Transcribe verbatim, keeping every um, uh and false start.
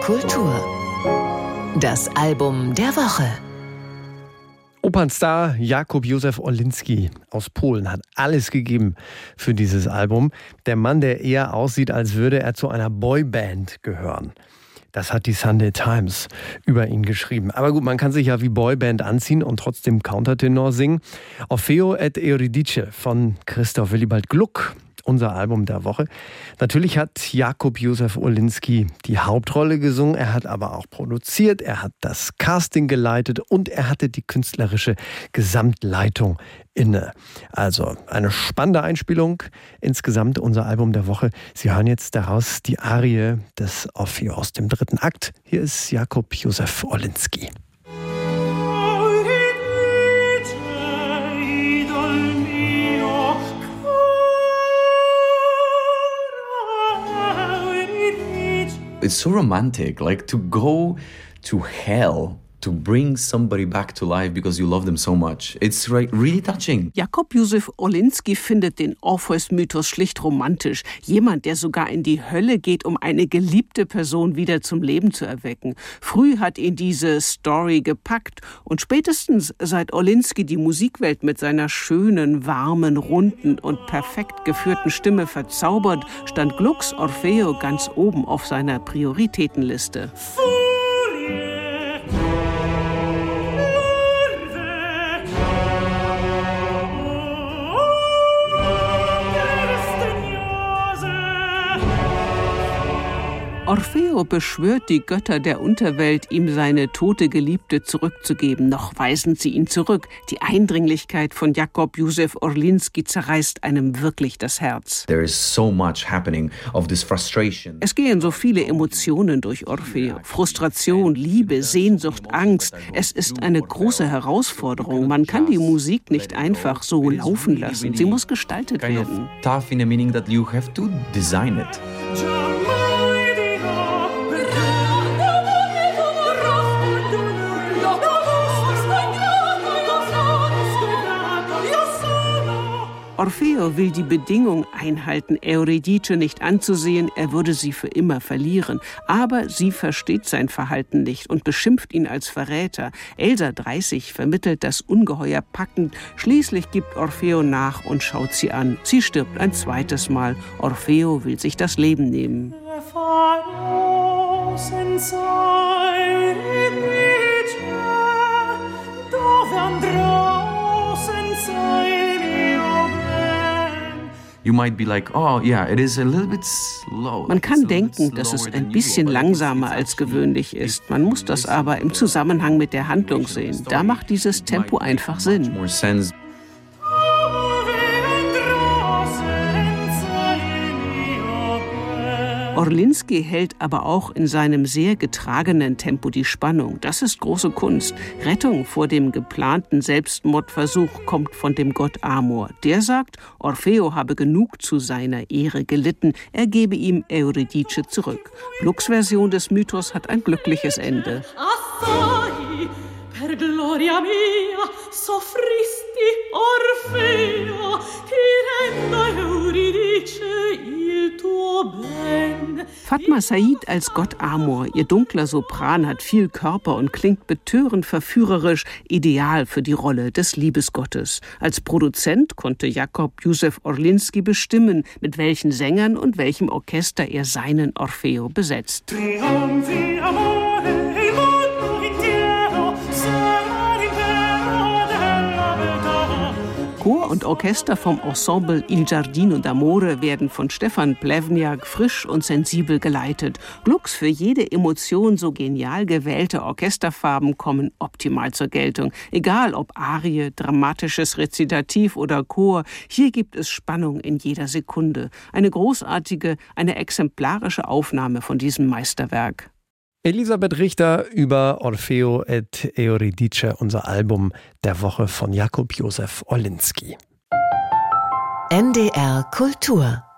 Kultur. Das Album der Woche. Opernstar Jakub Józef Orliński aus Polen hat alles gegeben für dieses Album. Der Mann, der eher aussieht, als würde er zu einer Boyband gehören. Das hat die Sunday Times über ihn geschrieben. Aber gut, man kann sich ja wie Boyband anziehen und trotzdem Countertenor singen. Orfeo et Eurydice von Christoph Willibald Gluck, unser Album der Woche. Natürlich hat Jakub Józef Orliński die Hauptrolle gesungen, er hat aber auch produziert, er hat das Casting geleitet und er hatte die künstlerische Gesamtleitung inne. Also eine spannende Einspielung, insgesamt unser Album der Woche. Sie hören jetzt daraus die Arie des Orfeo aus dem dritten Akt. Hier ist Jakub Józef Orliński. It's so romantic, like to go to hell to bring somebody back to life because you love them so much. It's really touching. Jakub Józef Orliński findet den Orpheus-Mythos schlicht romantisch. Jemand, der sogar in die Hölle geht, um eine geliebte Person wieder zum Leben zu erwecken. Früh hat ihn diese Story gepackt und spätestens seit Orliński die Musikwelt mit seiner schönen, warmen, runden und perfekt geführten Stimme verzaubert, stand Glucks Orfeo ganz oben auf seiner Prioritätenliste. Orfeo beschwört die Götter der Unterwelt, ihm seine tote Geliebte zurückzugeben. Noch weisen sie ihn zurück. Die Eindringlichkeit von Jakub Józef Orliński zerreißt einem wirklich das Herz. There is so much happening of this frustration. Es gehen so viele Emotionen durch Orfeo. Frustration, Liebe, Sehnsucht, Angst. Es ist eine große Herausforderung. Man kann die Musik nicht einfach so laufen lassen. Sie muss gestaltet werden. Tough in the meaning that you have to design it. Orfeo will die Bedingung einhalten, Eurydice nicht anzusehen, er würde sie für immer verlieren. Aber sie versteht sein Verhalten nicht und beschimpft ihn als Verräter. Elsa dreißig vermittelt das ungeheuer packend. Schließlich gibt Orfeo nach und schaut sie an. Sie stirbt ein zweites Mal. Orfeo will sich das Leben nehmen. You might be like, oh yeah, it is a little bit slow. Man kann denken, dass es ein bisschen langsamer als gewöhnlich ist. Man muss das aber im Zusammenhang mit der Handlung sehen. Da macht dieses Tempo einfach Sinn. Orliński hält aber auch in seinem sehr getragenen Tempo die Spannung. Das ist große Kunst. Rettung vor dem geplanten Selbstmordversuch kommt von dem Gott Amor. Der sagt, Orfeo habe genug zu seiner Ehre gelitten, er gebe ihm Eurydice zurück. Glucks Version des Mythos hat ein glückliches Ende. Per gloria mia, soffristi Orfeo, ti rendo Eurydice il tuo ben. Fatma Said als Gott Amor. Ihr dunkler Sopran hat viel Körper und klingt betörend verführerisch, ideal für die Rolle des Liebesgottes. Als Produzent konnte Jakub Józef Orliński bestimmen, mit welchen Sängern und welchem Orchester er seinen Orfeo besetzt. Chor und Orchester vom Ensemble Il Giardino d'Amore werden von Stefan Plewniak frisch und sensibel geleitet. Glucks für jede Emotion so genial gewählte Orchesterfarben kommen optimal zur Geltung. Egal ob Arie, dramatisches Rezitativ oder Chor, hier gibt es Spannung in jeder Sekunde. Eine großartige, eine exemplarische Aufnahme von diesem Meisterwerk. Elisabeth Richter über Orfeo et Eurydice, unser Album der Woche von Jakub Józef Orliński. N D R Kultur